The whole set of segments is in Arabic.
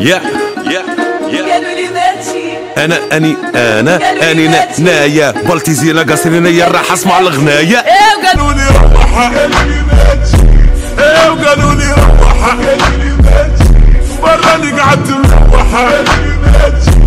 يا قالوا لي ماشي اني نايا بلتيزينا قاصرين يا راح اسمع الغناية. قالوا لي روحها قالوا لي ماشي، وقالوا لي روحها قالوا لي ماشي، براني قعدت مروحها قالوا لي ماشي،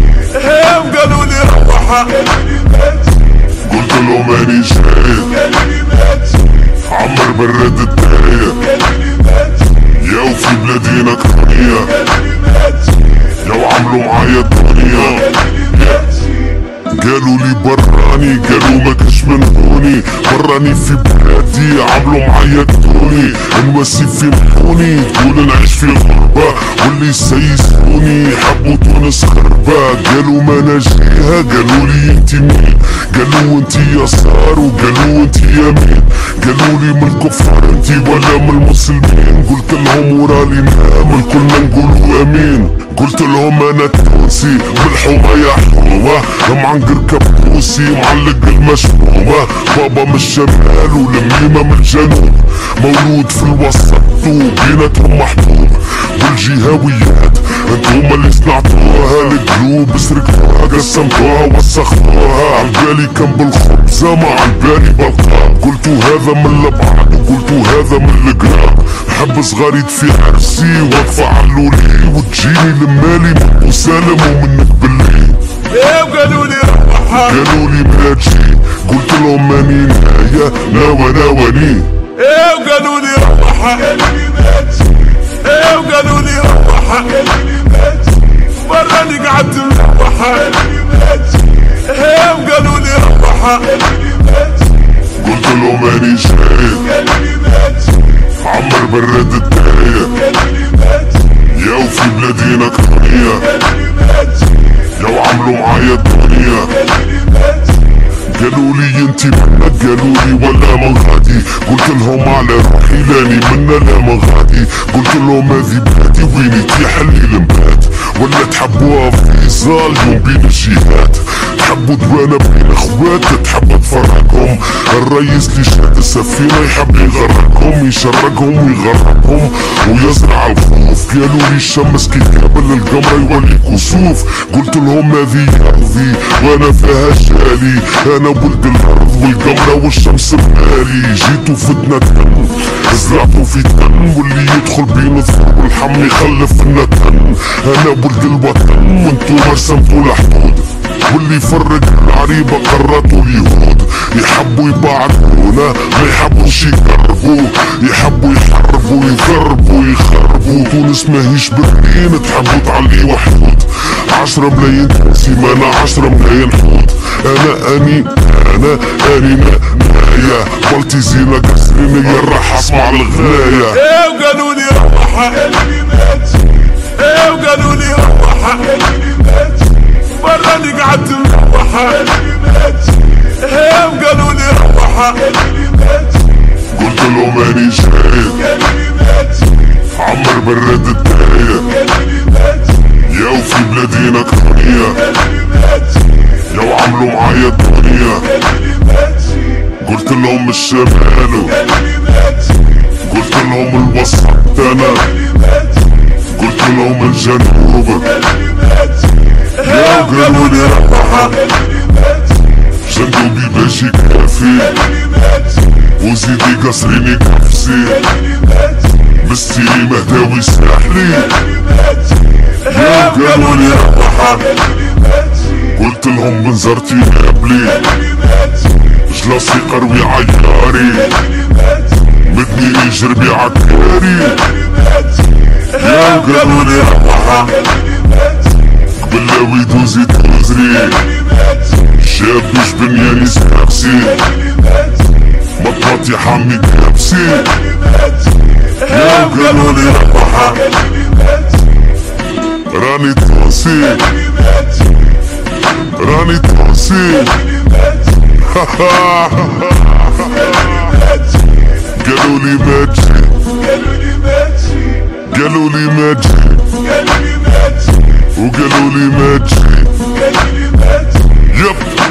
وقالوا لي روحها قالوا لي ماشي، قلت لهم ماني شايف قالوا لي ماشي، عمر برد الداية قالوا لي ماشي، يا وفي بلادينا كرية قالوا لي ماشي، يا وعملوا معايا الدنيا قالوا لي ماشي، قالوا لي براني قالوا ما كاش من هوني، براني في بلادي عملوا معايا الدوني، نوسي في محوني تقول نعيش في غربة واللي سيسوني حبوا تونس خربة، قالوا ما نجيها قالوا لي انتي مين، قالوا انتي يسار وقالوا انتي يمين، قالوا لي من الكفار انتي ولا من المسلمين، قلت لهم ورالي نعمل كلنا نقولوا امين، قلت لهم انا تونسي بالحومة يا حومة معنقر كبوسي معلق المشمومة، بابا من الشمال والميمة من الجنوب، مولود في الوسط وبيناتهم محبوب، والجهاويات انتوما اللي صنعتوها، القلوب سرقتوها قسمتوها وسختوها، عالبالي كان بالخبزة ما عالبالي بالقراب، قلتوا هذا من البعد وقلتوا هذا من القراب، نحب صغاري في عرسي واقفة علولي وتجيني لمالي من وسالم ومنك بالليل، وقالوا لي روحها قالوا لي ما تجي، قلت لهم ماني نايا ناواني، وقالوا لي روحها قالوا لي ما تجي، وقالوا لي روحها قالوا لي ما تجي، براني قعدت مروحها قالوا لي ما تجي، وقالوا لي روحها قالوا لي ما تجي، قلت لهم ماني شايف قالوا لي ما تجي، عمر برد الداية قالوا لي ما تجي، يا وفي بلادينا كرية قالوا لي ما تجي، يا وعملوا معايا الدنيا قالوا لي ما تجي، قالوا لي انتي منك قالوا لي ولا من غادي، قلت لهم على روحي لاني منا لا من غادي، قلت لهم هذي بلادي ويني تيحلي المبات، ولا تحبوها فيصال يوم بين الجهات، تحبوا دوانا بين اخوات تحب تفرقهم، الرئيس اللي شاد السفينة يحب يغرقهم يشرقهم ويغرقهم ويزرع الخوف، قالوا لي الشمس كي تقابل القمر يولي كسوف، قلت لهم هذي ارضي وانا فيها جالي، انا ولد الارض والقمرة والشمس مالي، جيتوا فتنا تن زرعتوا في تن واللي يدخل بين الثور والحم يخلف النتن، انا ولد الوطن وانتو رسمتوا الحدود، واللي يفرق العريبة قراتوا اليهود، يحبوا يبعدونا ما يحبوش يقربوا، يحبوا يحربوا يضربوا يخربوا، تونس ماهيش برلين تحبوا تعليوا حدود، 10 ملايين سيمانة 10 ملايين حوت، اني نايا بلتيزينا قاصرين يا راح اسمع الغناية، وقالوا لي روحها قالوا لي ما تجي، وقالوا لي روحها قالوا لي ما تجي، براني قعدت مروحها قالوا لي ما تجي، وقالوا لي روحها قالوا لي ما تجي، قلت لهم ماني شايف قالوا لي ما تجي، عمر برد الداية قالوا لي ما تجي، يا وفي بلادينا كرية قالوا لي ما تجي، يا وعملوا معايا الدنيا قالوا لي ما تجي، قلت لهم الشمال قالوا لي ما تجي، قلت لهم الوسط انا قالوا لي ما تجي، قلت لهم الجنوب قالوا لي ما تجي، وقالوا لي روحها قالوا لي ما تجي، جندوبي باشي كافي قالوا لي ما تجي، وزيدي قصريني كفسي قالوا لي ما تجي، مستي مهداوي ساحلي قالوا لي ما تجي، وقالوا لي روحها قالوا لي ما تجي، قلت لهم بنزرتي نابلي قالوا لي ما تجي، جلاسي قروي عياري قالوا لي ما تجي، مدني يجربي عكاري قالوا لي ما تجي، وقالوا لي روحها قالوا لي ما تجي، بلاوي دوزي توزري قالوا لي ما تجي، شاب بنياني سباقسي قالوا لي ما تجي، مطمطي حامي كابسي قالوا لي ما تجي، وقالوا لي روحها قالوا لي ما تجي، راني تونسي قالوا لي ما تجي، راني تونسي قالوا لي ما تجي، قالوا لي ما تجي، قالوا لي ما تجي، قالوا لي ما تجي، قالوا لي ما تجي، وقالوا لي ما تجي، قالوا لي ما تجي، يب